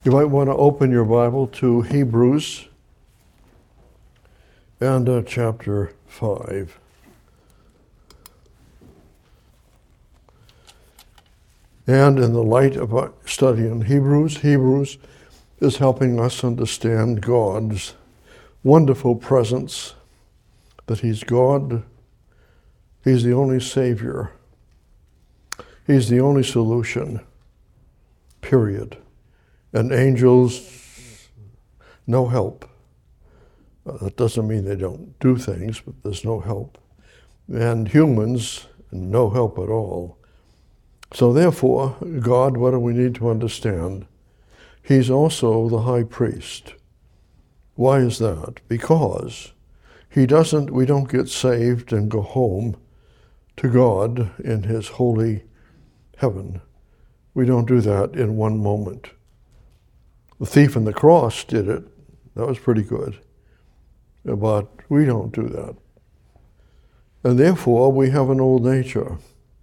You might want to open your Bible to Hebrews and chapter 5. And in the light of our study in Hebrews is helping us understand God's wonderful presence, that He's God, He's the only Savior, He's the only solution, period. And angels, no help. That doesn't mean they don't do things, but there's no help. And humans, no help at all. So therefore, God, what do we need to understand? He's also the high priest. Why is that? Because we don't get saved and go home to God in His holy heaven. We don't do that in one moment. The thief on the cross did it. That was pretty good. But we don't do that. And therefore, we have an old nature.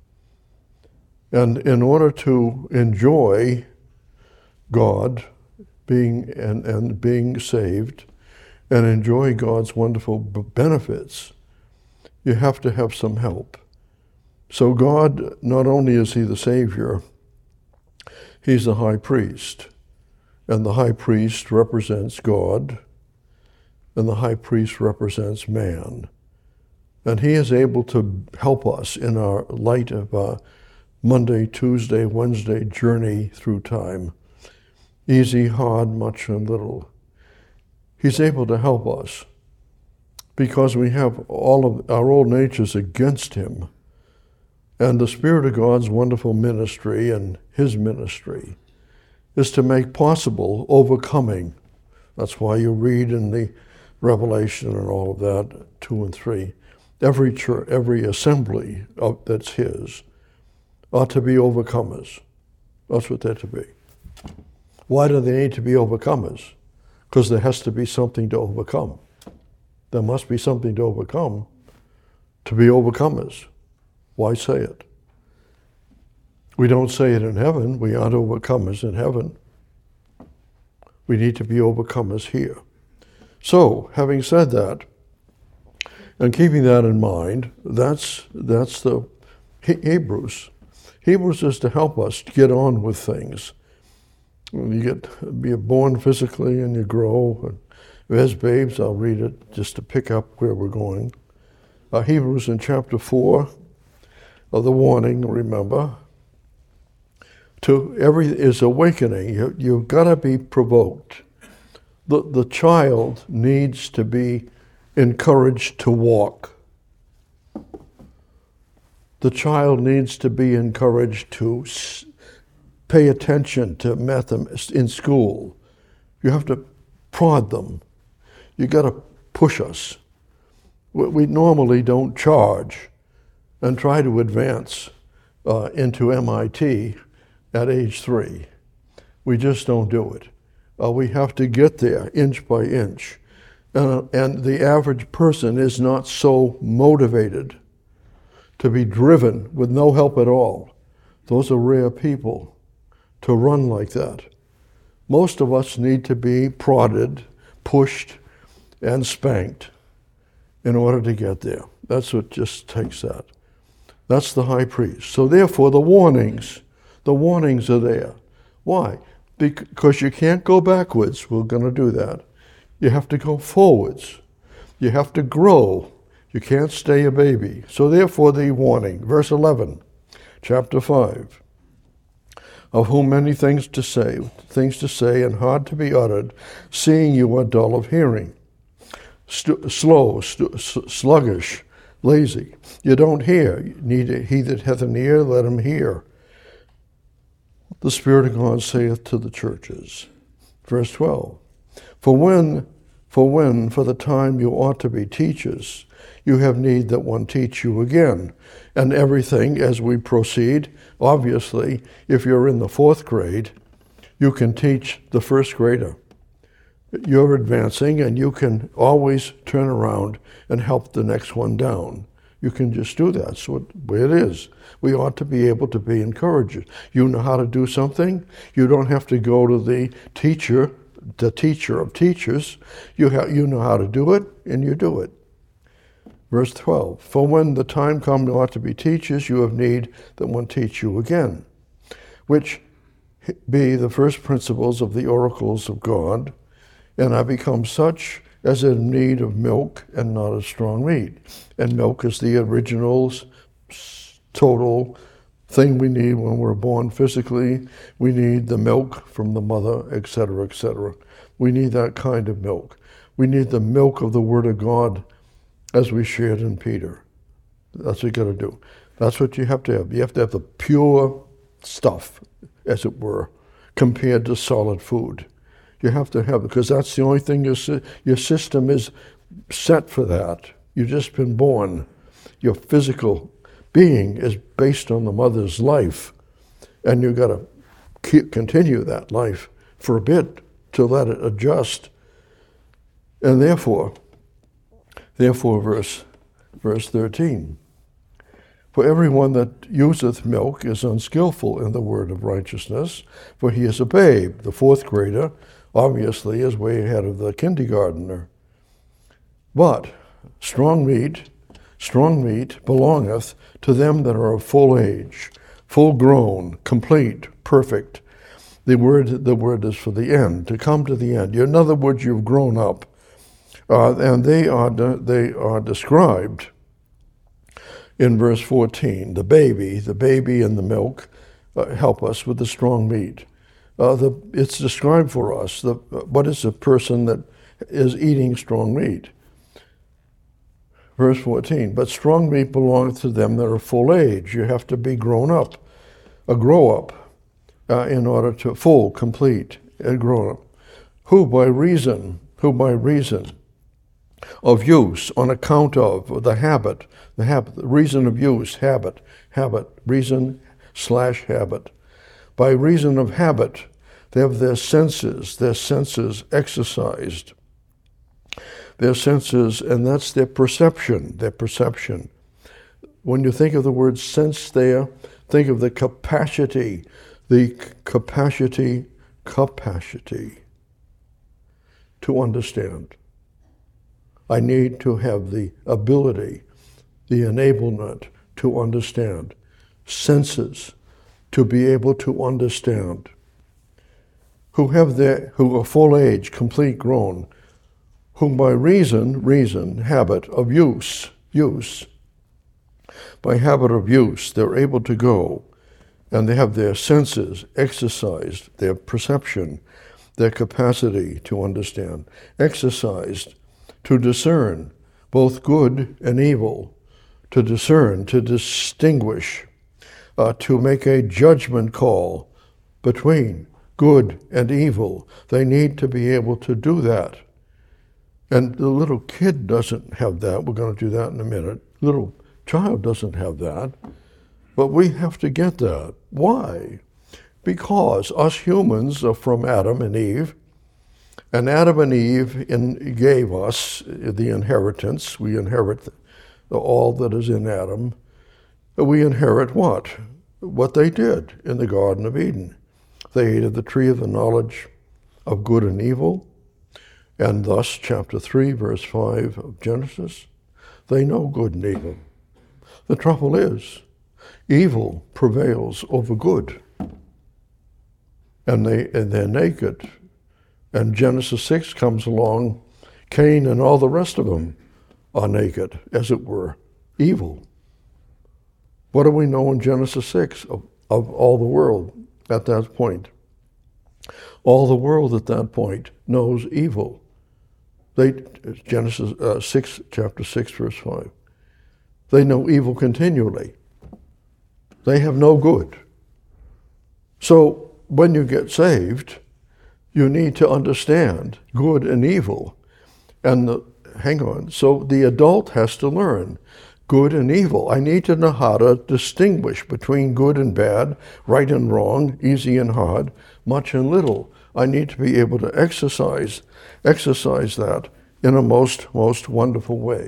And in order to enjoy God being saved and enjoy God's wonderful benefits, you have to have some help. So God, not only is He the Savior, He's the high priest. And the high priest represents God, and the high priest represents man. And He is able to help us in our light of our Monday, Tuesday, Wednesday journey through time. Easy, hard, much, and little. He's able to help us because we have all of our old natures against Him. And the Spirit of God's wonderful ministry and His ministry is to make possible overcoming. That's why you read in the Revelation and all of that, 2 and 3, every church, every assembly that's His ought to be overcomers. That's what they're to be. Why do they need to be overcomers? Because there has to be something to overcome. There must be something to overcome to be overcomers. Why say it? We don't say it in heaven. We aren't overcomers in heaven. We need to be overcomers here. So, having said that, and keeping that in mind, that's the Hebrews. Hebrews is to help us get on with things. When you're born physically and you grow. As babes, I'll read it just to pick up where we're going. Hebrews in chapter 4, of the warning, remember, to every is awakening. You've got to be provoked. The child needs to be encouraged to walk. The child needs to be encouraged to pay attention to math in school. You have to prod them. You got to push us. We normally don't charge and try to advance into MIT at age 3. We just don't do it. We have to get there inch by inch. And the average person is not so motivated to be driven with no help at all. Those are rare people to run like that. Most of us need to be prodded, pushed, and spanked in order to get there. That's what just takes that. That's the high priest. So therefore, the warnings are there. Why? Because you can't go backwards. We're going to do that. You have to go forwards. You have to grow. You can't stay a baby. So therefore, the warning. Verse 11, chapter 5. Of whom many things to say and hard to be uttered, seeing you are dull of hearing. Slow, sluggish, lazy. You don't hear. He that hath an ear, let him hear. The Spirit of God saith to the churches. Verse 12. For the time you ought to be teachers, you have need that one teach you again. And everything as we proceed, obviously, if you're in the 4th grade, you can teach the 1st grader. You're advancing and you can always turn around and help the next one down. You can just do that. That's the way it is. We ought to be able to be encouraged. You know how to do something? You don't have to go to the teacher of teachers. You know how to do it, and you do it. Verse 12, for when the time comes you ought to be teachers, you have need that one teach you again, which be the first principles of the oracles of God, and I become such as in need of milk and not of strong meat. And milk is the original, total thing we need when we're born physically. We need the milk from the mother, etc., etc. We need that kind of milk. We need the milk of the Word of God as we shared in Peter. That's what you got to do. That's what you have to have. You have to have the pure stuff, as it were, compared to solid food. You have to have it, because that's the only thing your system is set for that. You've just been born. Your physical being is based on the mother's life, and you've got to continue that life for a bit to let it adjust. And therefore, verse 13, for everyone that useth milk is unskillful in the word of righteousness, for he is a babe. The fourth grader, obviously, is way ahead of the kindergartner. But strong meat belongeth to them that are of full age, full grown, complete, perfect. The word is for the end, to come to the end. In other words, you've grown up. And they are described in verse 14. The baby and the milk help us with the strong meat. It's described for us. What is a person that is eating strong meat? Verse 14, but strong meat belongeth to them that are full age. You have to be grown up, grow up, in order to full, complete, and grown up. Who by reason of use, on account of the habit, reason of use, habit, reason/habit. By reason of habit, they have their senses exercised. Their senses, and that's their perception. When you think of the word sense there, think of the capacity to understand. I need to have the ability, the enablement to understand. Senses, to be able to understand. Who are full age, complete grown, whom by reason, habit of use, by habit of use, they're able to go, and they have their senses exercised, their perception, their capacity to understand, exercised to discern both good and evil, to discern, to distinguish, to make a judgment call between good and evil. They need to be able to do that. And the little kid doesn't have that. We're going to do that in a minute. Little child doesn't have that. But we have to get that. Why? Because us humans are from Adam and Eve, and Adam and Eve gave us the inheritance. We inherit all that is in Adam. We inherit what? What they did in the Garden of Eden. They ate of the tree of the knowledge of good and evil, and thus, chapter 3, verse 5 of Genesis, they know good and evil. The trouble is, evil prevails over good, and they're naked. And Genesis 6 comes along, Cain and all the rest of them are naked, as it were, evil. What do we know in Genesis 6 of all the world at that point? All the world at that point knows evil. Genesis 6, chapter 6, verse 5. They know evil continually. They have no good. So when you get saved, you need to understand good and evil. And so the adult has to learn good and evil. I need to know how to distinguish between good and bad, right and wrong, easy and hard, much and little. I need to be able to exercise that in a most wonderful way.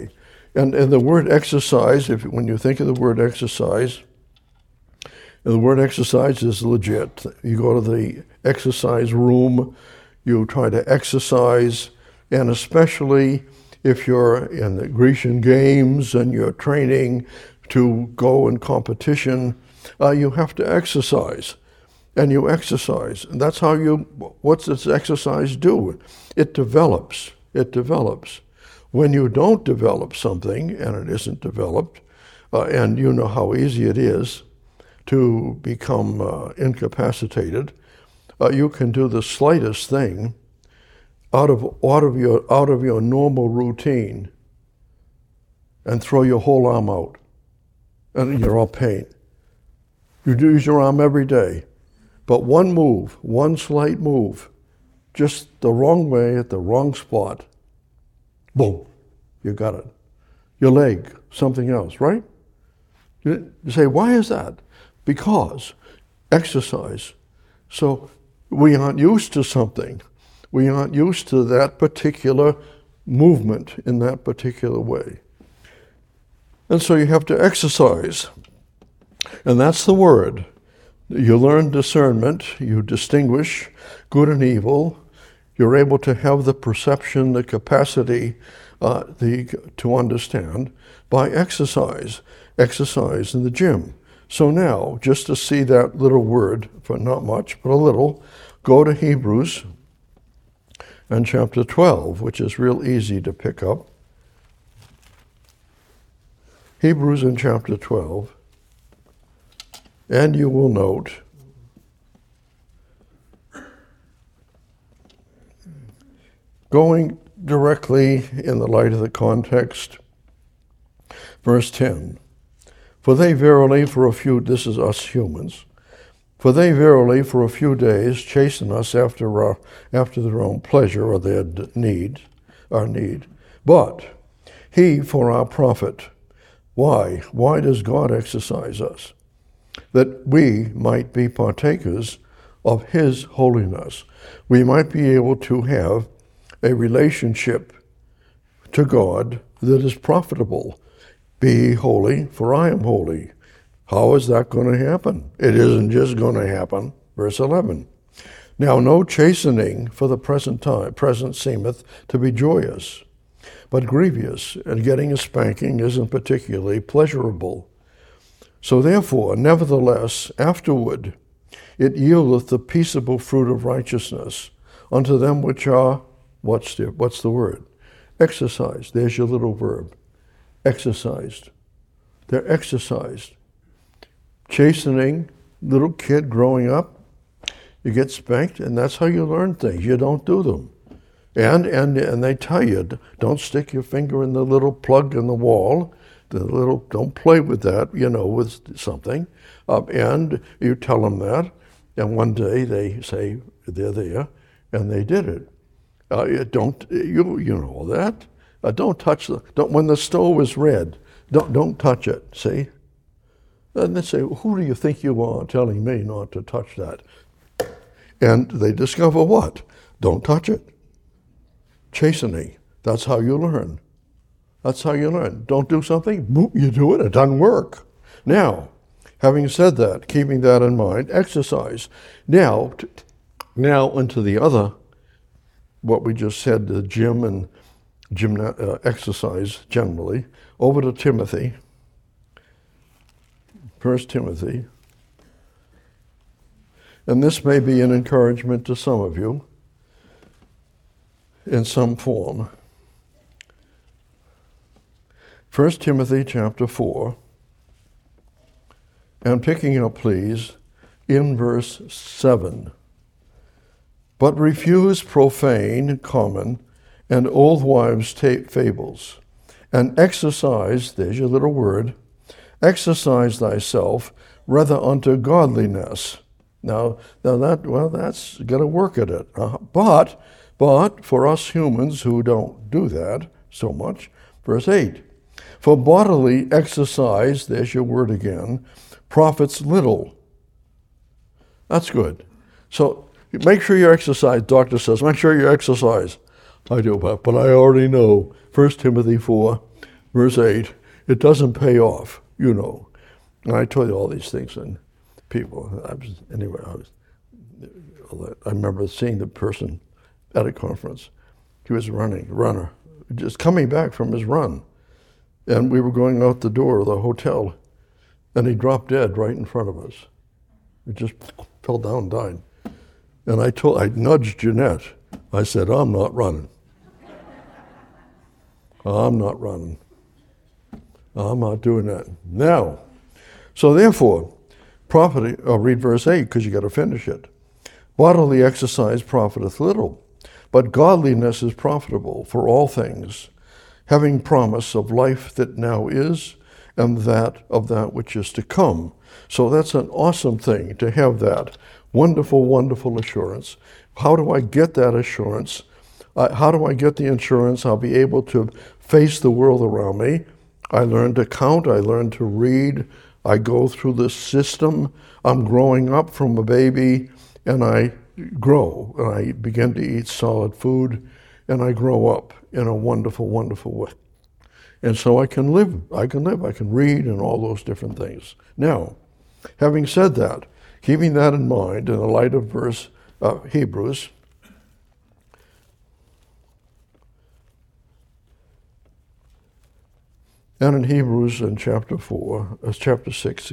And the word exercise, when you think of the word exercise, the word exercise is legit. You go to the exercise room, you try to exercise, and especially if you're in the Grecian Games and you're training to go in competition, you have to exercise. And you exercise. And that's how what's this exercise do? It develops. It develops. When you don't develop something, and it isn't developed, and you know how easy it is to become incapacitated, you can do the slightest thing out of your normal routine and throw your whole arm out, and you're all pain. You use your arm every day, but one move, one slight move, just the wrong way at the wrong spot, boom, you got it. Your leg, something else, right? You say, why is that? Because exercise. So we aren't used to something. We aren't used to that particular movement in that particular way. And so you have to exercise. And that's the word. You learn discernment, you distinguish good and evil, you're able to have the perception, the capacity to understand by exercise in the gym. So now, just to see that little word, for not much, but a little, go to Hebrews and chapter 12, which is real easy to pick up. Hebrews in chapter 12. And you will note going directly in the light of the context, verse 10, for they verily for a few, this is us humans, for they verily for a few days chasten us after their own pleasure or their need, our need, but he for our profit. Why? Why does God exercise us? That we might be partakers of his holiness. We might be able to have a relationship to God that is profitable. Be holy, for I am holy. How is that going to happen? It isn't just going to happen. Verse 11. Now no chastening for the present seemeth to be joyous, but grievous, and getting a spanking isn't particularly pleasurable. So therefore, nevertheless, afterward, it yieldeth the peaceable fruit of righteousness unto them which are, what's the word? Exercised. There's your little verb. Exercised. They're exercised. Chastening, little kid growing up, you get spanked, and that's how you learn things. You don't do them. And they tell you, don't stick your finger in the little plug in the wall. Don't play with that, with something. And you tell them that, and one day they say they're there, and they did it. You know that. Don't touch when the stove is red, don't touch it, see? And they say, who do you think you are telling me not to touch that? And they discover what? Don't touch it. Chastening, that's how you learn. That's how you learn. Don't do something, boom, you do it, it doesn't work. Now, having said that, keeping that in mind, exercise. Now into the other, what we just said, the gym and exercise generally, over to Timothy, 1 Timothy. And this may be an encouragement to some of you in some form. 1 Timothy chapter 4, and picking up, please, in verse 7. But refuse profane, common, and old wives' fables, and exercise, there's your little word, exercise thyself rather unto godliness. Now that's got to work at it. But for us humans who don't do that so much, verse 8, for bodily exercise, there's your word again, profits little. That's good. So make sure you exercise. Doctor says, make sure you exercise. I do, but I already know 1 Timothy 4, Verse 8, it doesn't pay off, you know. And I told you all these things, and people, I remember seeing the person at a conference. He was a runner, just coming back from his run. And we were going out the door of the hotel, and he dropped dead right in front of us. He just fell down and died. And I nudged Jeanette. I said, I'm not running. I'm not running. I'm not doing that. Now, so therefore, I'll read verse 8 because you got to finish it. Bodily exercise profiteth little, but godliness is profitable for all things, having promise of life that now is, and that of that which is to come. So that's an awesome thing to have that wonderful, wonderful assurance. How do I get that assurance? How do I get the insurance? I'll be able to face the world around me. I learn to count. I learn to read. I go through the system. I'm growing up from a baby, and I grow, and I begin to eat solid food, and I grow up in a wonderful, wonderful way. And so I can read, and all those different things. Now, having said that, keeping that in mind in the light of Hebrews, and in Hebrews in chapter 6,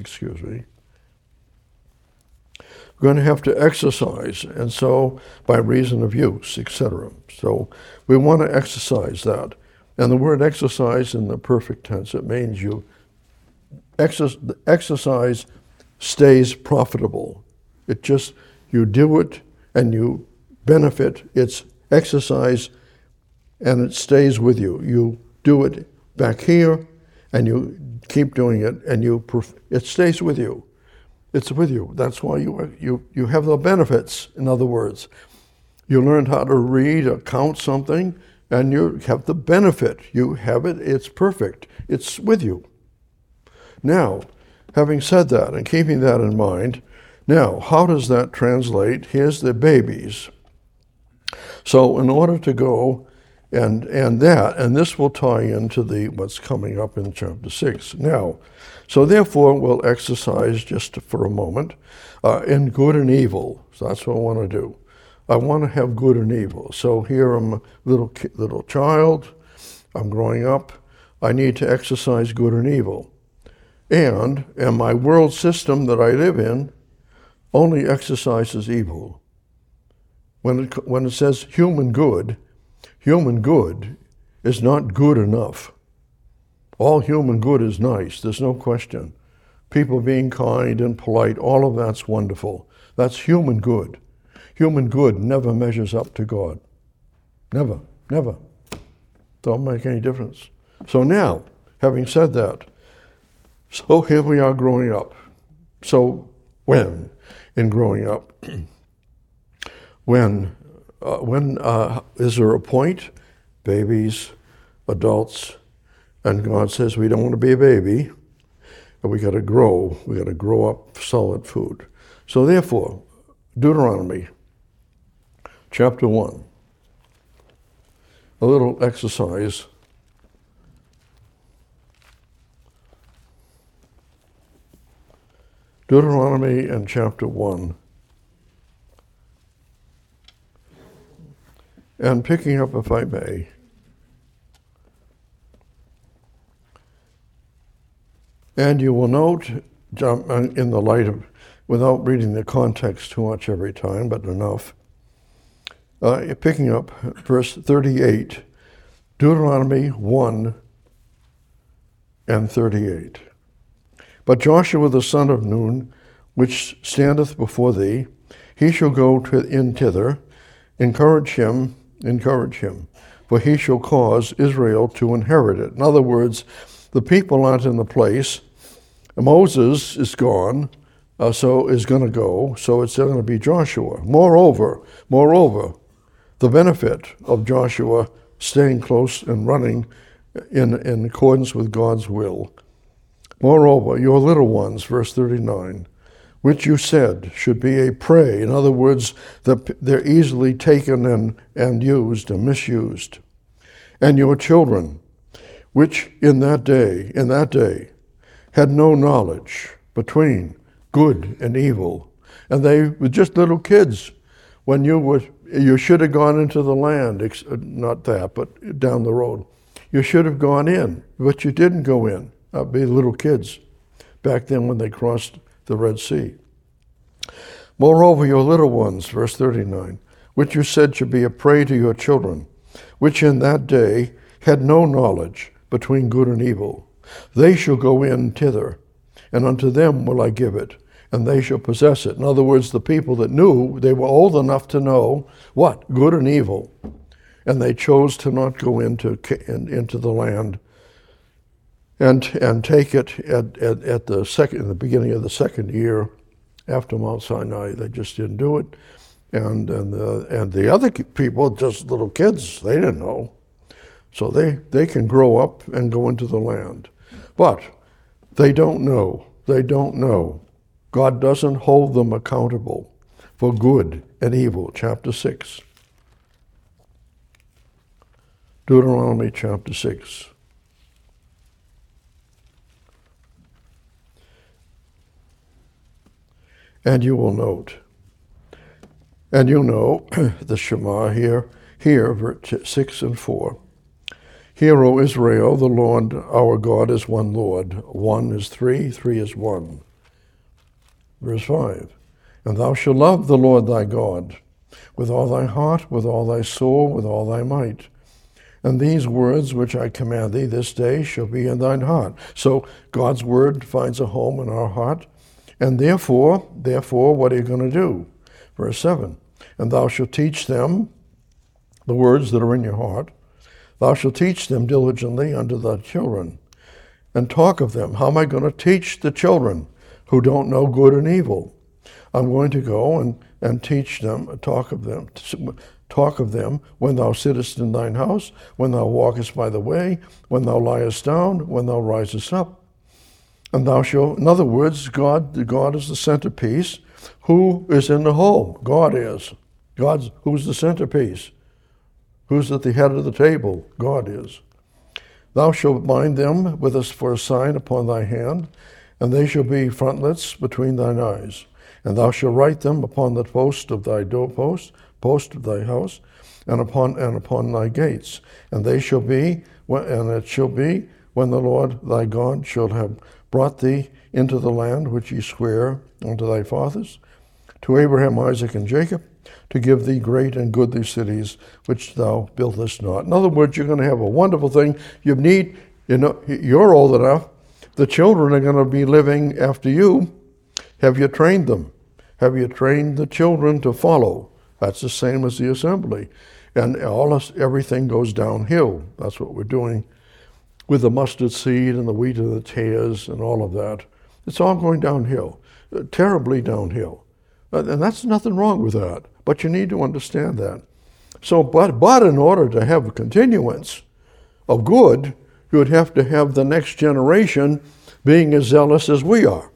we're going to have to exercise, and so by reason of use, etc. So we want to exercise that. And the word exercise in the perfect tense, it means the exercise stays profitable. You do it and you benefit. It's exercise and it stays with you. You do it back here and you keep doing it and it stays with you. It's with you. That's why you have the benefits, in other words. You learned how to read or count something, and you have the benefit. You have it. It's perfect. It's with you. Now, having said that and keeping that in mind, now, how does that translate? Here's the babies. So in order to go and this will tie into what's coming up in chapter 6. Now, so therefore we'll exercise just for a moment in good and evil. So that's what I want to do. I want to have good and evil. So here I'm a little child. I'm growing up. I need to exercise good and evil. And my world system that I live in only exercises evil. When it says human good is not good enough. All human good is nice, there's no question. People being kind and polite, all of that's wonderful. That's human good. Human good never measures up to God. Never. Don't make any difference. So now, having said that, so here we are growing up. So when in growing up, when is there a point? Babies, adults, and God says we don't want to be a baby, but we got to grow. We got to grow up solid food. So therefore, Deuteronomy chapter 1, a little exercise. Deuteronomy in chapter 1. And picking up, if I may, and you will note, in the light of, without reading the context too much every time, but enough, picking up verse 38, Deuteronomy 1 and 38. But Joshua the son of Nun, which standeth before thee, he shall go in thither, encourage him, for he shall cause Israel to inherit it. In other words, the people aren't in the place. Moses is gone, so is going to go, so it's going to be Joshua. Moreover, the benefit of Joshua staying close and running in accordance with God's will. Moreover, your little ones, verse 39, which you said should be a prey. In other words, they're easily taken and used and misused. And your children, which in that day, had no knowledge between good and evil. And they were just little kids when you should have gone into the land, not that, but down the road. You should have gone in, but you didn't go in. That'd be little kids back then when they crossed the Red Sea. Moreover, your little ones, verse 39, which you said should be a prey to your children, which in that day had no knowledge between good and evil. They shall go in thither, and unto them will I give it, and they shall possess it. In other words, the people that knew, they were old enough to know what? Good and evil. And they chose to not go into the land and take it at the beginning of the second year after Mount Sinai. They just didn't do it. And the other people, just little kids, they didn't know. So they can grow up and go into the land. But they don't know. They don't know. God doesn't hold them accountable for good and evil. Chapter 6. Deuteronomy chapter 6. And you will note, and you know the Shema here, verse 6 and 4. Hear, O Israel, the Lord our God is one Lord. One is three, three is one. Verse 5. And thou shalt love the Lord thy God with all thy heart, with all thy soul, with all thy might. And these words which I command thee this day shall be in thine heart. So God's word finds a home in our heart. And therefore, what are you going to do? Verse 7. And thou shalt teach them the words that are in your heart. Thou shalt teach them diligently unto thy children, and talk of them. How am I going to teach the children who don't know good and evil? I'm going to go and teach them, talk of them when thou sittest in thine house, when thou walkest by the way, when thou liest down, when thou risest up. And thou shalt, in other words, God is the centerpiece. Who is in the home? God is. Who's the centerpiece? Who's at the head of the table? God is. Thou shalt bind them with us for a sign upon thy hand, and they shall be frontlets between thine eyes. And thou shalt write them upon the post of thy doorpost, post of thy house, and upon thy gates. And they shall be, and it shall be, when the Lord thy God shall have brought thee into the land which he sware unto thy fathers, to Abraham, Isaac, and Jacob, to give thee great and goodly cities which thou buildest not. In other words, you're going to have a wonderful thing. You're old enough. The children are going to be living after you. Have you trained them? Have you trained the children to follow? That's the same as the assembly. And everything goes downhill. That's what we're doing with the mustard seed and the wheat and the tares and all of that. It's all going downhill, terribly downhill. And that's nothing wrong with that. But you need to understand that. So, but in order to have a continuance of good, you would have to have the next generation being as zealous as we are.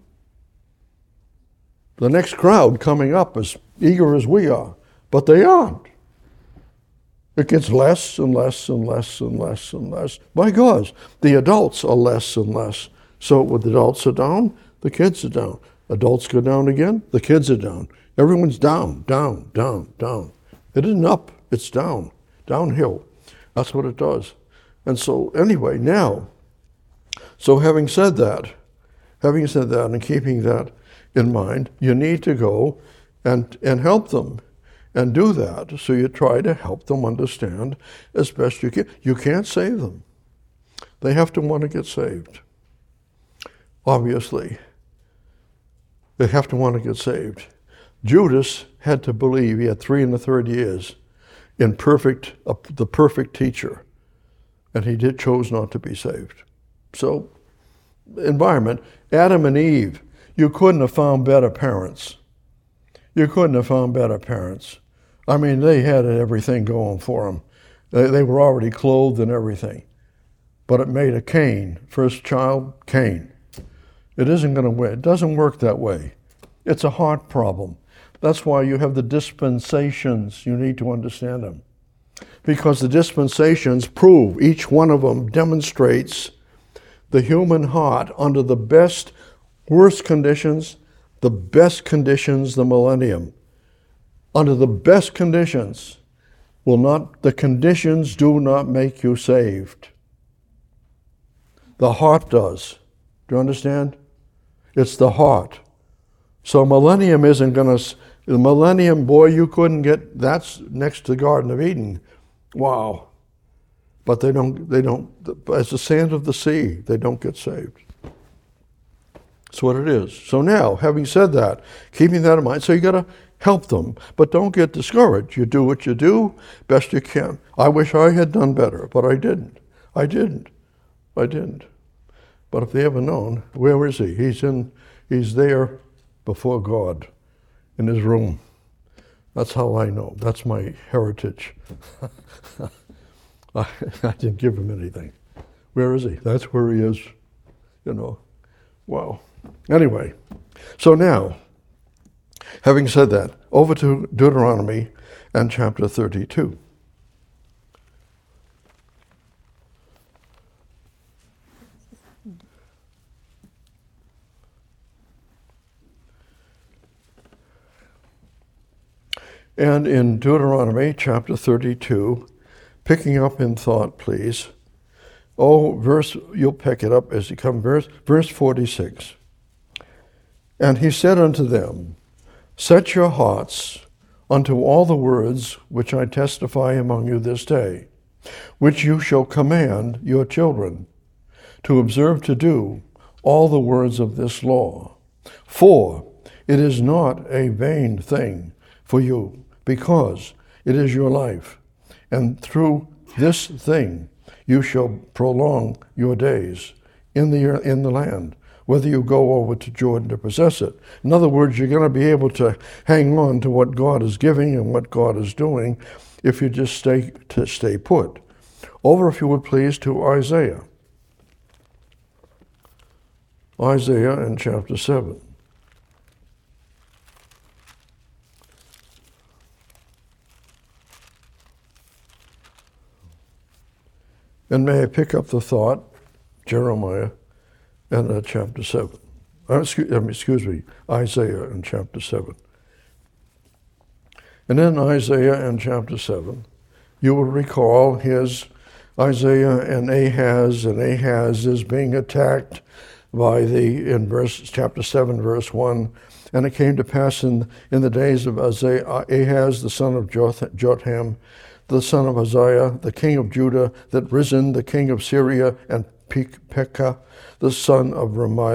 The next crowd coming up as eager as we are, but they aren't. It gets less and less and less and less and less. By God, the adults are less and less. So when the adults are down, the kids are down. Adults go down again, the kids are down. Everyone's down, down, down, down. It isn't up, it's down, downhill. That's what it does. And so anyway, now, so having said that and keeping that in mind, you need to go and help them and do that. So you try to help them understand as best you can. You can't save them. They have to want to get saved. Obviously, they have to want to get saved. Judas had to believe. He had 3 1/3 years in the perfect teacher, and he chose not to be saved. So, environment, Adam and Eve, you couldn't have found better parents. You couldn't have found better parents. I mean, they had everything going for them. They were already clothed and everything. But it made a Cain, first child, Cain. It isn't going to win. It doesn't work that way. It's a heart problem. That's why you have the dispensations. You need to understand them. Because the dispensations prove, each one of them demonstrates the human heart under the best, worst conditions, the best conditions, the millennium. Under the best conditions, the conditions do not make you saved. The heart does. Do you understand? It's the heart. So millennium isn't going to, the millennium, boy, you couldn't get, that's next to the Garden of Eden. Wow. But they don't, as the sand of the sea, they don't get saved. That's what it is. So now, having said that, keeping that in mind, so you got to help them, but don't get discouraged. You do what you do, best you can. I wish I had done better, but I didn't. I didn't. But if they ever known, where is he? He's there before God in his room. That's how I know. That's my heritage. I didn't give him anything. Where is he? That's where he is. Wow. Anyway, so now, having said that, over to Deuteronomy and chapter 32. And in Deuteronomy chapter 32, picking up in thought, please. You'll pick it up as you come, verse 46. And he said unto them, set your hearts unto all the words which I testify among you this day, which you shall command your children, to observe to do all the words of this law. For it is not a vain thing for you, because it is your life, and through this thing you shall prolong your days in the land, whether you go over to Jordan to possess it. In other words, you're going to be able to hang on to what God is giving and what God is doing if you just stay put. Over, if you would please, to Isaiah. Isaiah in chapter 7. And may I pick up the thought, Jeremiah, and chapter 7. Excuse me, Isaiah in chapter 7. And in Isaiah in chapter 7, you will recall Isaiah and Ahaz is being attacked in chapter 7, verse 1. And it came to pass in the days of Ahaz, the son of Jotham, the son of Uzziah, the king of Judah, that risen, the king of Syria, and Pekah, the son of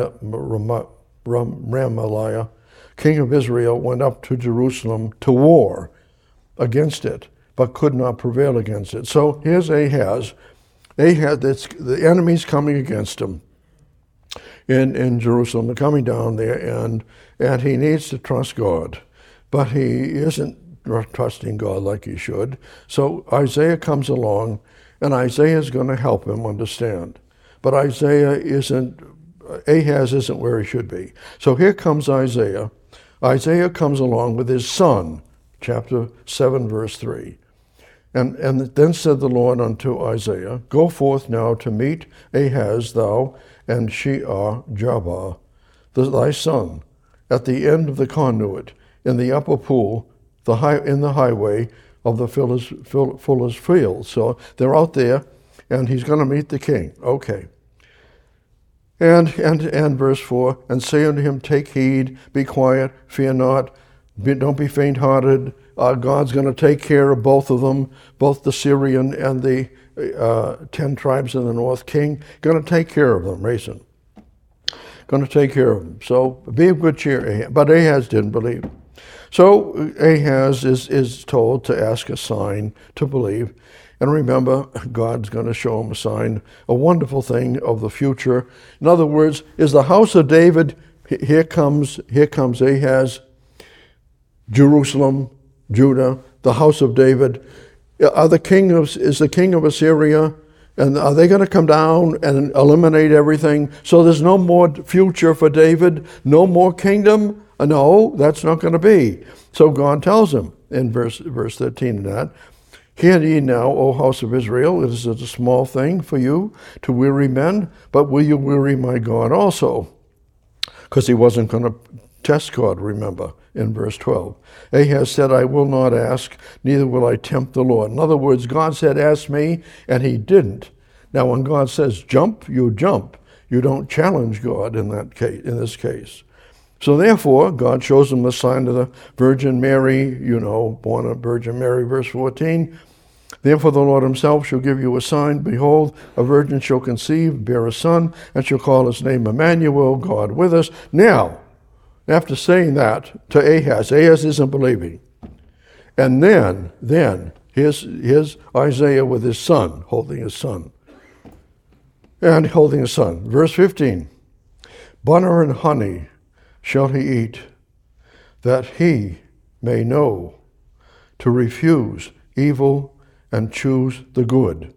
Remaliah, king of Israel, went up to Jerusalem to war against it, but could not prevail against it. So here's Ahaz. The enemy's coming against him in Jerusalem. They're coming down there, and he needs to trust God, but he isn't trusting God like he should. So Isaiah comes along, and Isaiah is going to help him understand. But Ahaz isn't where he should be. So here comes Isaiah. Isaiah comes along with his son, chapter 7, verse 3. And then said the Lord unto Isaiah, go forth now to meet Ahaz, thou and Shear-Jabbar, thy son, at the end of the conduit, in the upper pool, in the highway of the fuller's field. So they're out there, and he's going to meet the king. Okay. And verse 4, and say unto him, take heed, be quiet, fear not, don't be faint-hearted. God's going to take care of both of them, both the Syrian and the 10 tribes in the north. King, going to take care of them, Racing. Going to take care of them. So be of good cheer. But Ahaz didn't believe. So Ahaz is told to ask a sign to believe. And remember, God's going to show him a sign, a wonderful thing of the future. In other words, is the house of David, here comes Ahaz, Jerusalem, Judah, the house of David. Is the king of Assyria, and are they going to come down and eliminate everything? So there's no more future for David, no more kingdom? No, that's not going to be. So God tells him in verse 13 of that, Hear ye now, O house of Israel, it is a small thing for you to weary men, but will you weary my God also? Because he wasn't going to test God, remember, in verse 12. Ahaz said, I will not ask, neither will I tempt the Lord. In other words, God said, ask me, and he didn't. Now, when God says jump, you jump. You don't challenge God in that case, in this case. So therefore, God shows him the sign of the Virgin Mary, born of Virgin Mary, verse 14. Therefore the Lord himself shall give you a sign. Behold, a virgin shall conceive, bear a son, and shall call his name Emmanuel, God with us. Now, after saying that to Ahaz isn't believing. And then here's Isaiah with his son, holding his son. And holding his son. Verse 15. Butter and honey shall he eat, that he may know to refuse evil and choose the good.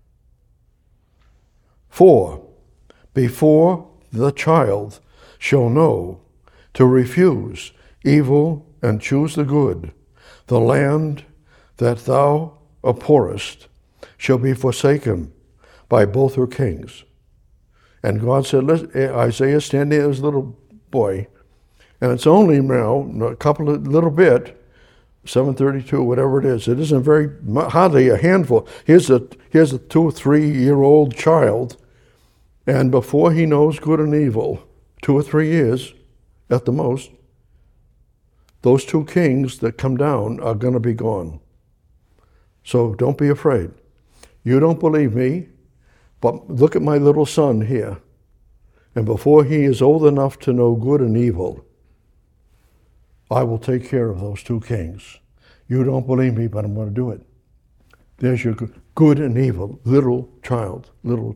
For before the child shall know to refuse evil and choose the good, the land that thou abhorrest shall be forsaken by both her kings. And God said, Isaiah standing there as a little boy, and it's only now a couple of little bit, 732, whatever it is. It isn't very hardly a handful. Here's a 2 or 3 year old child, and before he knows good and evil, 2 or 3 years at the most, those 2 kings that come down are going to be gone. So don't be afraid. You don't believe me, but look at my little son here. And before he is old enough to know good and evil, I will take care of those 2 kings. You don't believe me, but I'm going to do it. There's your good and evil, little child.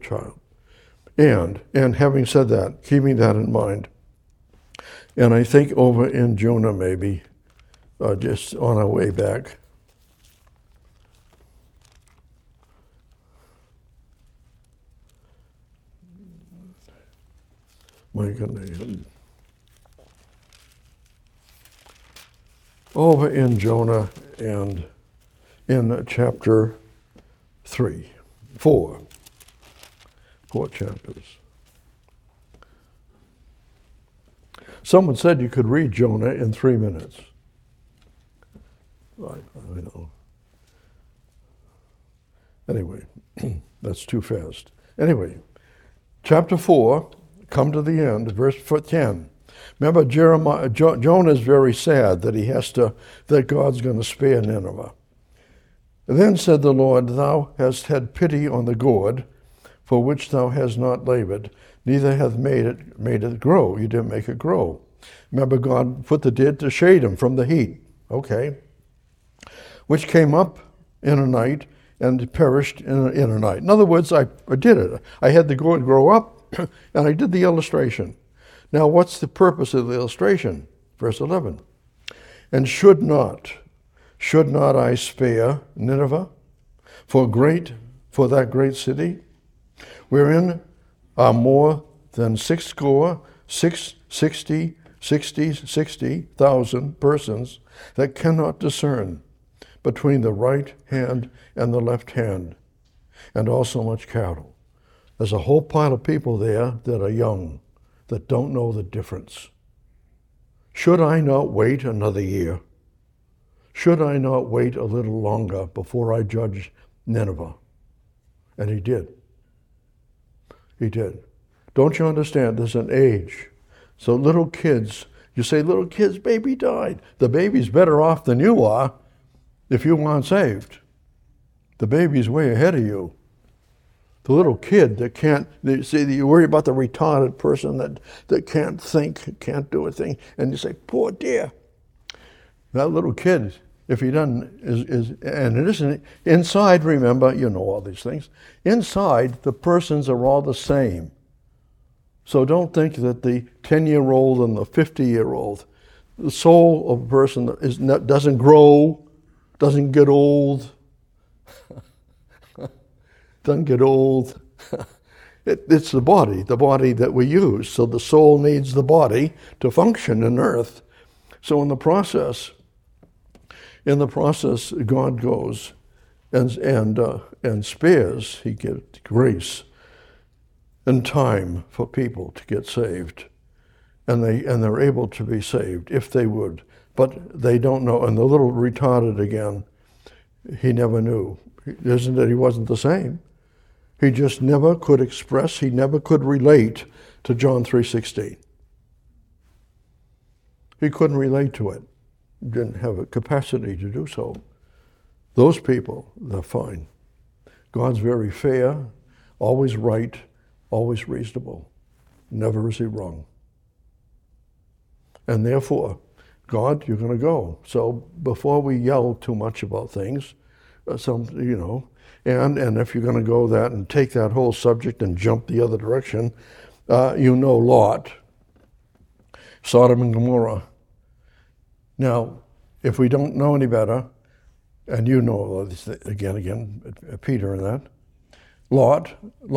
And having said that, keeping that in mind, and I think over in Jonah maybe, just on our way back, my goodness. Over in Jonah and in chapter 4 chapters. Someone said you could read Jonah in 3 minutes. I know. Anyway, that's too fast. Anyway, chapter 4, come to the end, verse 10. Remember, Jonah is very sad that God's going to spare Nineveh. Then said the Lord, thou hast had pity on the gourd, for which thou hast not labored, neither hath made it grow. You didn't make it grow. Remember, God put the dead to shade him from the heat. Okay. Which came up in a night and perished in a night. In other words, I did it. I had the gourd grow up, and I did the illustration. Now, what's the purpose of the illustration? Verse 11. And should not I spare Nineveh for that great city, wherein are more than 60,000 persons that cannot discern between the right hand and the left hand, and also much cattle. There's a whole pile of people there that are young, that don't know the difference. Should I not wait another year? Should I not wait a little longer before I judge Nineveh? And he did. He did. Don't you understand? There's an age. So little kids, you say, little kids, baby died. The baby's better off than you are if you aren't saved. The baby's way ahead of you. The little kid that can't, you worry about the retarded person that can't think, can't do a thing, and you say, poor dear. That little kid, if he doesn't, and it isn't, inside, remember, you know all these things, inside the persons are all the same. So don't think that the 10-year-old and the 50-year-old, the soul of a person doesn't grow, doesn't get old, doesn't get old. It's the body that we use. So the soul needs the body to function in earth. So in the process, God goes and spares, he gives grace and time for people to get saved. And they're able to be saved if they would. But they don't know. And the little retarded again, he never knew. Isn't that he wasn't the same? He just never could express, he never could relate to John 3:16. He couldn't relate to it. Didn't have a capacity to do so. Those people, they're fine. God's very fair, always right, always reasonable. Never is he wrong. And therefore, God, you're going to go. So before we yell too much about things, and if you're going to go that and take that whole subject and jump the other direction, Lot, Sodom and Gomorrah. Now, if we don't know any better, and you know all this again, Peter and that, Lot,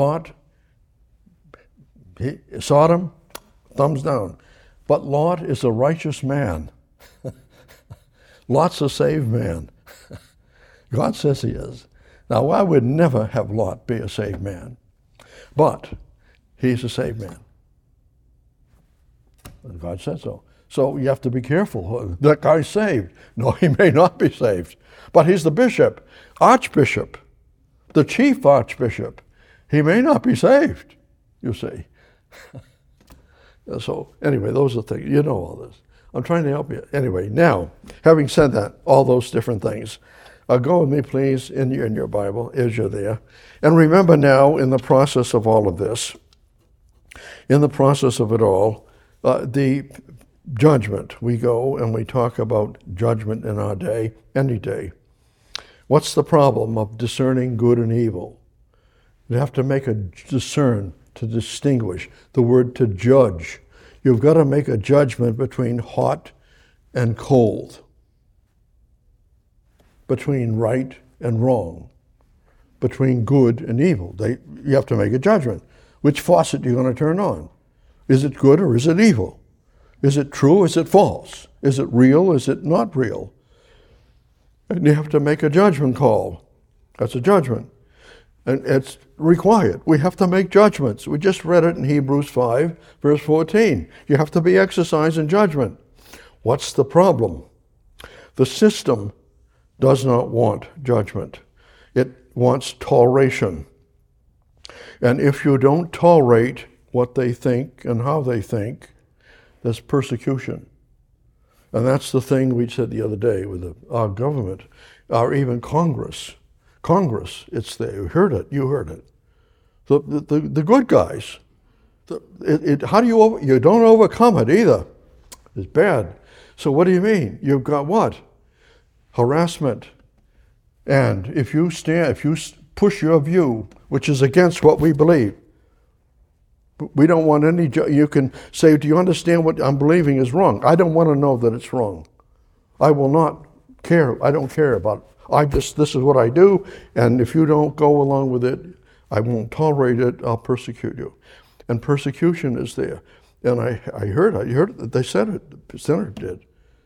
Sodom, thumbs down. But Lot is a righteous man. Lot's a saved man. God says he is. Now, I would never have Lot be a saved man, but he's a saved man. And God said so. So you have to be careful. That guy's saved. No, he may not be saved, but he's the bishop, archbishop, the chief archbishop. He may not be saved, you see. So anyway, those are things. You know all this. I'm trying to help you. Anyway, now, having said that, all those different things, go with me, please, in your Bible, as you're there. And remember now, in the process of all of this, in the process of it all, the judgment. We go and we talk about judgment in our day, any day. What's the problem of discerning good and evil? You have to make a discern, to distinguish. The word to judge. You've got to make a judgment between hot and cold, between right and wrong, between good and evil. You have to make a judgment. Which faucet are you going to turn on? Is it good or is it evil? Is it true? Is it false? Is it real? Is it not real? And you have to make a judgment call. That's a judgment. And it's required. We have to make judgments. We just read it in Hebrews 5, verse 14. You have to be exercised in judgment. What's the problem? The system does not want judgment. It wants toleration. And if you don't tolerate what they think and how they think, there's persecution. And that's the thing we said the other day with our government, or even Congress. Congress, it's there. You heard it. The good guys. How do you don't overcome it either. It's bad. So what do you mean? You've got what? Harassment. And if you push your view, which is against what we believe, we don't want any, you can say, do you understand what I'm believing is wrong? I don't want to know that it's wrong. I will not care. I don't care about it. This is what I do, and if you don't go along with it, I won't tolerate it, I'll persecute you. And persecution is there. And I heard it, they said it, the Senator did.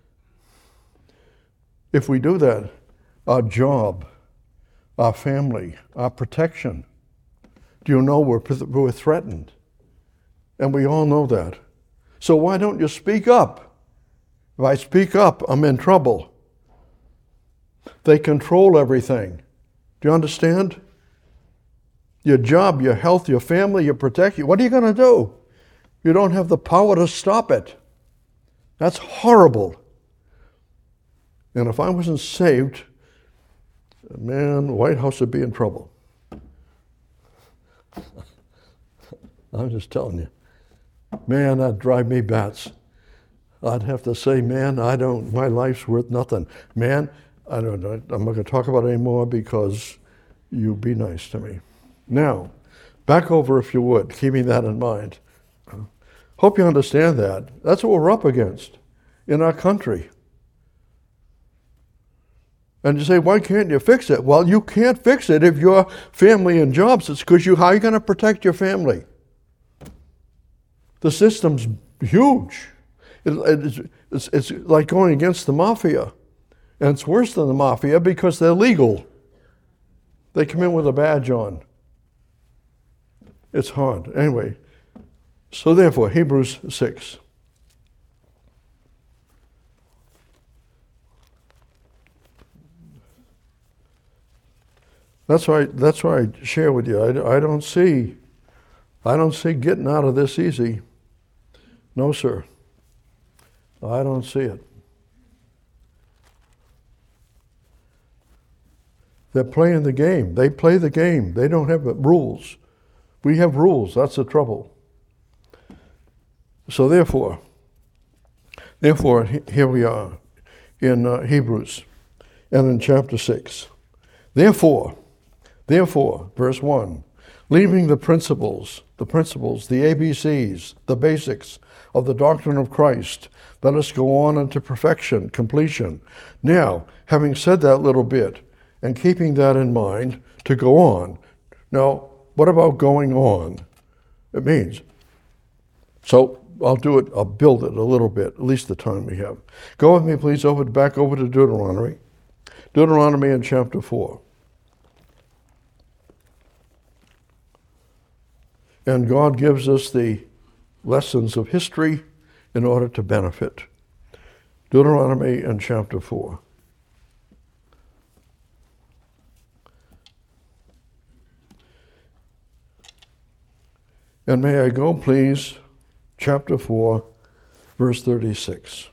If we do that, our job, our family, our protection, do you know we're threatened? And we all know that. So why don't you speak up? If I speak up, I'm in trouble. They control everything. Do you understand? Your job, your health, your family, your protection. What are you going to do? You don't have the power to stop it. That's horrible. And if I wasn't saved, man, the White House would be in trouble. I'm just telling you. Man, that'd drive me bats. I'd have to say, man, my life's worth nothing. Man, I'm not going to talk about it anymore because you be nice to me. Now, back over if you would, keeping that in mind. Hope you understand that. That's what we're up against in our country. And you say, why can't you fix it? Well, you can't fix it if your family and jobs. It's because how are you going to protect your family? The system's huge. It's like going against the mafia. And it's worse than the mafia because they're legal. They come in with a badge on. It's hard. Anyway, so therefore, Hebrews 6. That's why I share with you. I don't see getting out of this easy. No, sir. I don't see it. They're playing the game. They play the game. They don't have rules. We have rules. That's the trouble. So therefore, here we are in Hebrews and in chapter 6. Therefore, verse 1, leaving the principles, the ABCs, the basics of the doctrine of Christ, let us go on into perfection, completion. Now, having said that little bit, and keeping that in mind, to go on. Now, what about going on? It means, so I'll build it a little bit, at least the time we have. Go with me, please, back over to Deuteronomy. Deuteronomy in chapter 4. And God gives us the lessons of history in order to benefit. Deuteronomy in chapter 4. And may I go, please, chapter 4, verse 36.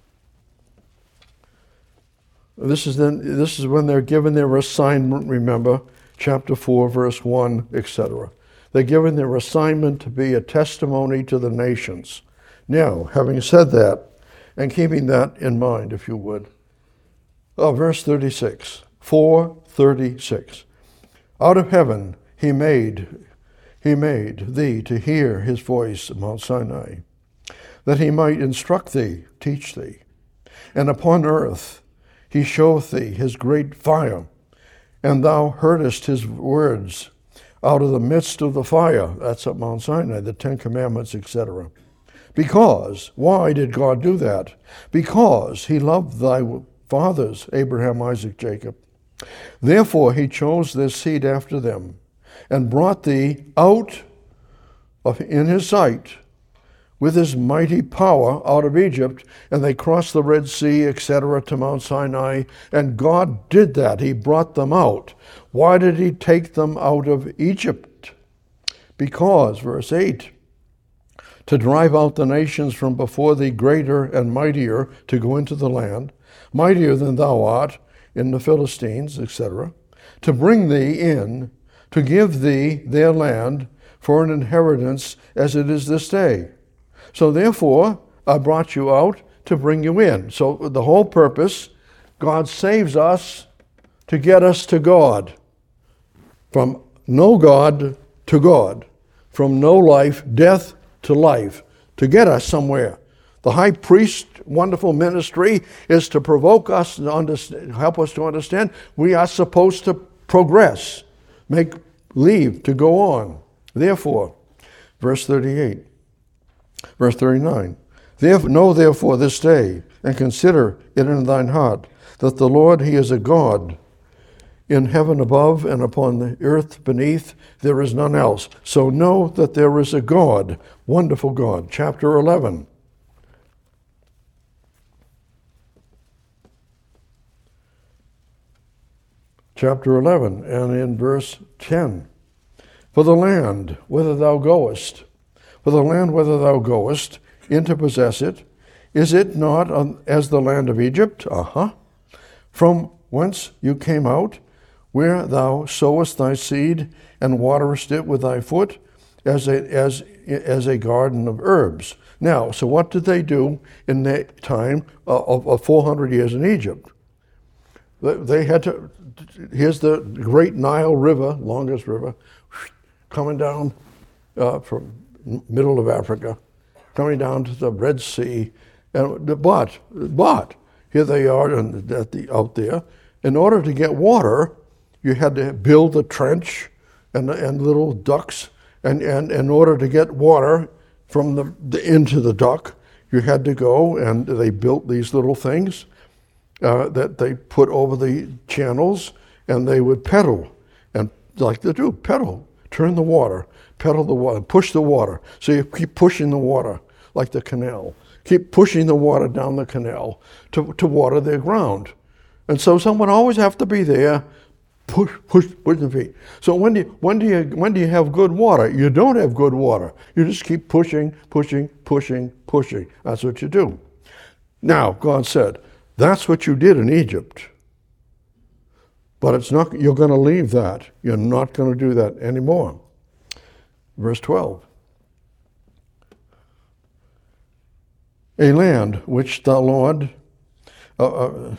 This is when they're given their assignment, remember, chapter 4, verse 1, etc. They're given their assignment to be a testimony to the nations. Now, having said that, and keeping that in mind, if you would, verse 36, 4:36. Out of heaven he made thee to hear his voice at Mount Sinai, that he might instruct thee, teach thee. And upon earth he showeth thee his great fire, and thou heardest his words out of the midst of the fire. That's at Mount Sinai, the Ten Commandments, etc. Because, why did God do that? Because he loved thy fathers, Abraham, Isaac, Jacob. Therefore he chose their seed after them, and brought thee out in his sight with his mighty power out of Egypt, and they crossed the Red Sea, etc., to Mount Sinai, and God did that. He brought them out. Why did he take them out of Egypt? Because, verse 8, to drive out the nations from before thee, greater and mightier, to go into the land, mightier than thou art in the Philistines, etc., to bring thee in, to give thee their land for an inheritance as it is this day. So therefore, I brought you out to bring you in. So the whole purpose, God saves us to get us to God. From no God to God. From no life, death to life. To get us somewhere. The high priest, wonderful ministry, is to provoke us and help us to understand we are supposed to progress. Make leave to go on. Therefore, verse 38, verse 39, know therefore this day, and consider it in thine heart, that the Lord, he is a God, in heaven above and upon the earth beneath, there is none else. So know that there is a God, wonderful God. Chapter 11. Chapter 11, and in verse 10. For the land, whither thou goest, in to possess it, is it not as the land of Egypt? From whence you came out, where thou sowest thy seed, and waterest it with thy foot, as a garden of herbs. Now, so what did they do in the time of 400 years in Egypt? They had to, here's the great Nile River, longest river, coming down from middle of Africa, coming down to the Red Sea. But here they are out there. In order to get water, you had to build a trench and little ducts. And in order to get water from into the duct, you had to go, and they built these little things that they put over the channels, and they would pedal and like to do, pedal, turn the water, pedal the water, push the water. So you keep pushing the water like the canal. Keep pushing the water down the canal to water their ground. And so someone always have to be there, push the feet. So when do you have good water? You don't have good water. You just keep pushing. That's what you do. Now, God said, that's what you did in Egypt. But it's not, you're going to leave that. You're not going to do that anymore. Verse 12. A land which the Lord, let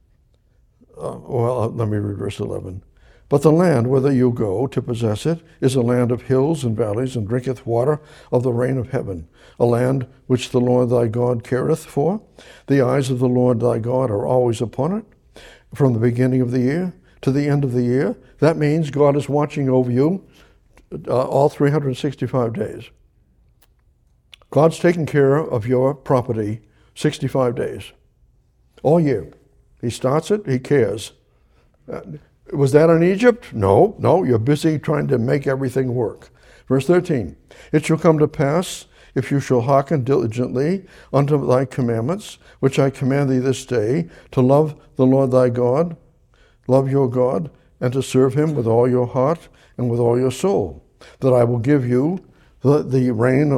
me read verse 11. But the land whither you go to possess it is a land of hills and valleys, and drinketh water of the rain of heaven, a land which the Lord thy God careth for. The eyes of the Lord thy God are always upon it, from the beginning of the year to the end of the year. That means God is watching over you all 365 days. God's taking care of your property 65 days, all year. He starts it, he cares. Was that in Egypt? No, you're busy trying to make everything work. Verse 13, it shall come to pass, if you shall hearken diligently unto thy commandments, which I command thee this day, to love the Lord thy God, love your God, and to serve him with all your heart and with all your soul, that I will give you the rain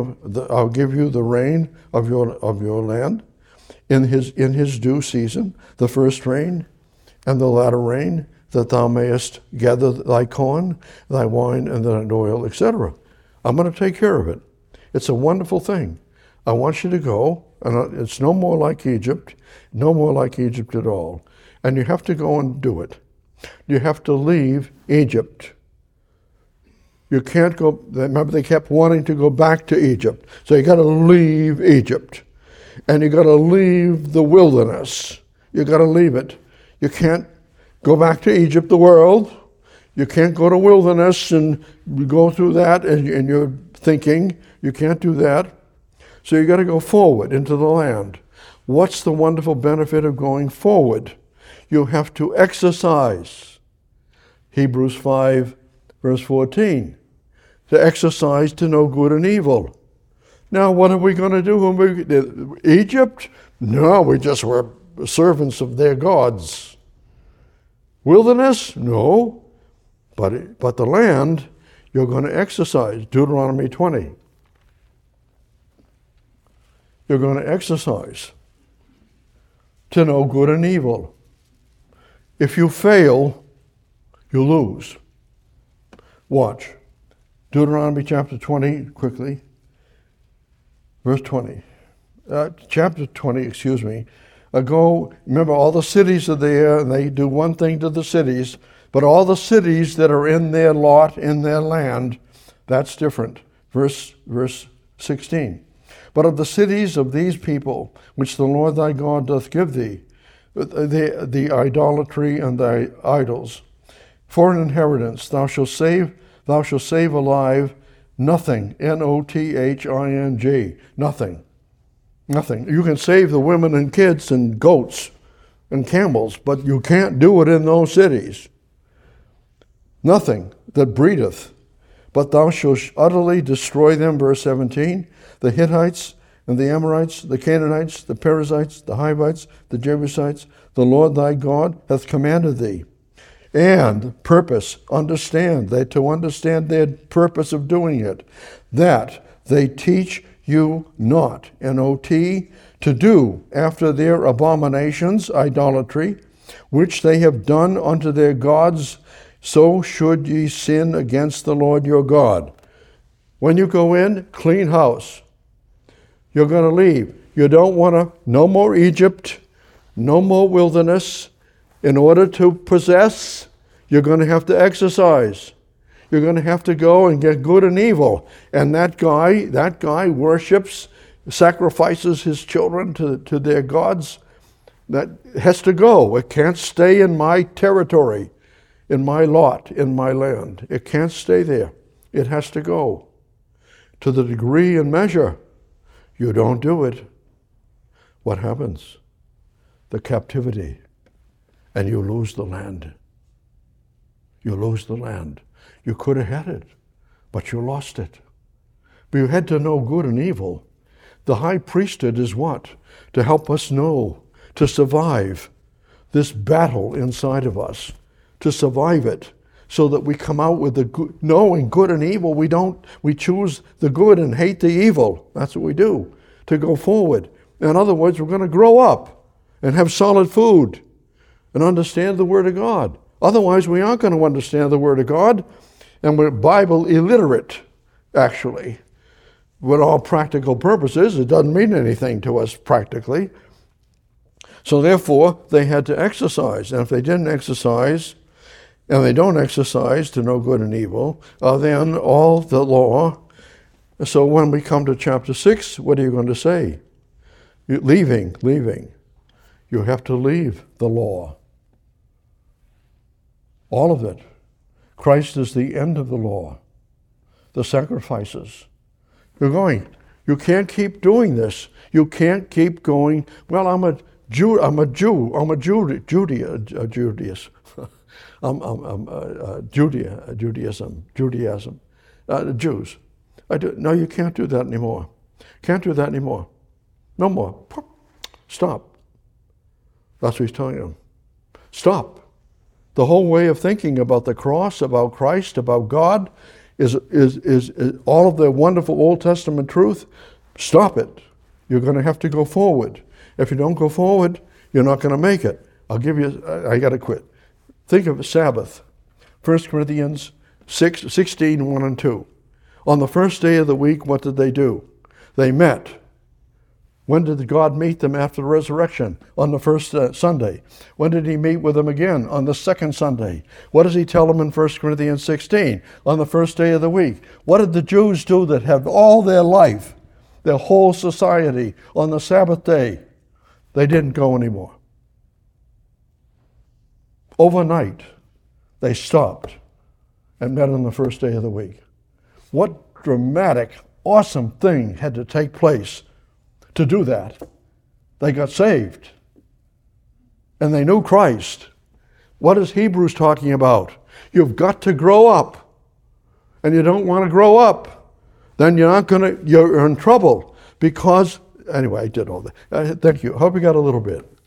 of your land in his due season, the first rain and the latter rain, that thou mayest gather thy corn, thy wine, and thine oil, etc. I'm going to take care of it. It's a wonderful thing. I want you to go, and it's no more like Egypt at all. And you have to go and do it. You have to leave Egypt. You can't go, remember they kept wanting to go back to Egypt. So you got to leave Egypt. And you got to leave the wilderness. You got to leave it. You can't go back to Egypt, the world. You can't go to wilderness and go through that and you're thinking. You can't do that. So you got to go forward into the land. What's the wonderful benefit of going forward? You have to exercise. Hebrews 5, verse 14. To exercise to know good and evil. Now, what are we going to do when Egypt? No, we just were servants of their gods. Wilderness? No. But the land, you're going to exercise. Deuteronomy 20. You're going to exercise to know good and evil. If you fail, you lose. Watch. Deuteronomy chapter 20, quickly. Verse 20. Chapter 20, Go, remember all the cities are there, and they do one thing to the cities, but all the cities that are in their lot, in their land, that's different. Verse 16. But of the cities of these people, which the Lord thy God doth give thee, the idolatry and thy idols, for an inheritance, thou shalt save alive nothing, Nothing, nothing. You can save the women and kids and goats and camels, but you can't do it in those cities. Nothing that breedeth, but thou shalt utterly destroy them, verse 17, the Hittites and the Amorites, the Canaanites, the Perizzites, the Hivites, the Jebusites, the Lord thy God hath commanded thee. And purpose, understand their purpose of doing it, that they teach you not, N-O-T, to do after their abominations, idolatry, which they have done unto their gods, so should ye sin against the Lord your God. When you go in, clean house. You're going to leave. You don't want to, no more Egypt, no more wilderness. In order to possess, you're going to have to exercise. You're going to have to go and get good and evil. And that guy worships, sacrifices his children to their gods. That has to go. It can't stay in my territory, in my lot, in my land. It can't stay there. It has to go. To the degree and measure you don't do it, what happens? The captivity. And you lose the land. You lose the land. You could have had it, but you lost it. But you had to know good and evil. The high priesthood is what? To help us know, to survive this battle inside of us, to survive it, so that we come out with the good, knowing good and evil. We choose the good and hate the evil. That's what we do, to go forward. In other words, we're going to grow up and have solid food and understand the Word of God. Otherwise, we aren't going to understand the Word of God, and we're Bible illiterate, actually. With all practical purposes, it doesn't mean anything to us practically. So therefore, they had to exercise. And if they didn't exercise, and they don't exercise to know good and evil, then all the law. So when we come to chapter 6, what are you going to say? Leaving. You have to leave the law. All of it. Christ is the end of the law. The sacrifices. You're going. You can't keep doing this. You can't keep going, well, I'm a Jew. I'm Judaism. Jews. No, you can't do that anymore. Can't do that anymore. No more. Stop. That's what he's telling them. Stop. The whole way of thinking about the cross, about Christ, about God, is all of the wonderful Old Testament truth. Stop it. You're going to have to go forward. If you don't go forward, you're not going to make it. I got to quit. Think of a Sabbath. 1 Corinthians 16, 1 and 2. On the first day of the week, what did they do? They met. When did God meet them after the resurrection? On the first Sunday. When did he meet with them again? On the second Sunday. What does he tell them in 1 Corinthians 16? On the first day of the week. What did the Jews do that have all their life, their whole society, on the Sabbath day? They didn't go anymore. Overnight, they stopped and met on the first day of the week. What dramatic, awesome thing had to take place to do that? They got saved. And they knew Christ. What is Hebrews talking about? You've got to grow up. And you don't want to grow up. Then you're in trouble. Because, anyway, I did all that. Thank you. I hope you got a little bit.